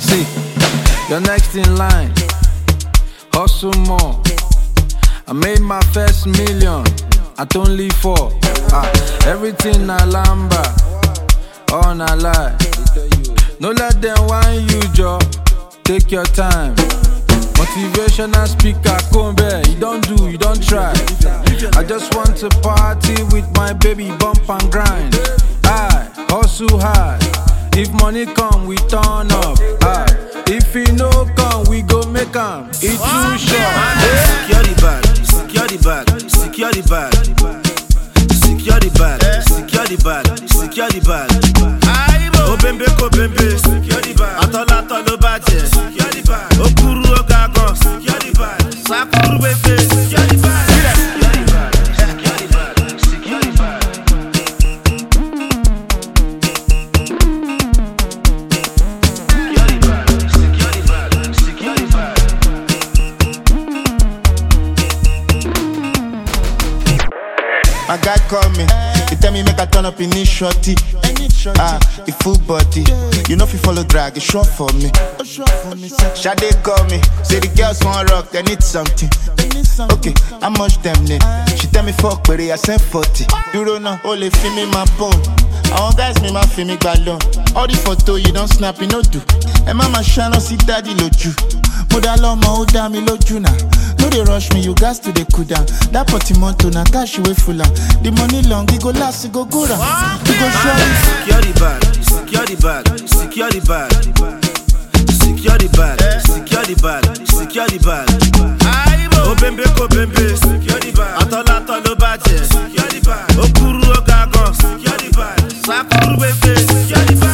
See, you're next in line. Hustle more. I made my first million at only 4. Everything na lamba, all na lie. No let them whine you, Joe. Take your time. Motivational speaker, come here. You don't do, you don't try. I just want to party with my baby, bump and grind. I hustle hard. If money come, we turn up. If it no come, we go make 'em. It's too short. Secure the bag, secure the bag, secure the bag. Secure the bag, secure the bag, secure the bag. Obembe ko bembe, secure the bag. Atola tolo baje, secure the bag. Okuru ogago, secure the bag. Sakuru bebe, secure the bag. Secure the bag, secure the bag, secure the bag. Secure the bag, secure the bag, secure the bag. My guy call me, he tell me make I turn up in this shorty. A full body, you know if you follow drag, it's short for me. Shade call me, say the girls want rock, they need something. Okay, how much them need? She tell me fuck, but I sent 40. You don't know, only feel me my phone. I want guys me my feel me balloon. All the photo you don't snap, you no do. And mama shine no see daddy loju. Modalo ma oda mi loju na. No they rush me, you gas to the cool down. That portimonto na cash way full on. The money long, it go last, it go good. It go short. Secure the bag, secure the bag, secure the bag. Secure the bag, secure the bag, secure the bag. Obembe ko bembe, secure the bag. Atola tolo baje, secure the bag. Okuru ogago, secure the bag. Sakuru bebe, secure the bag.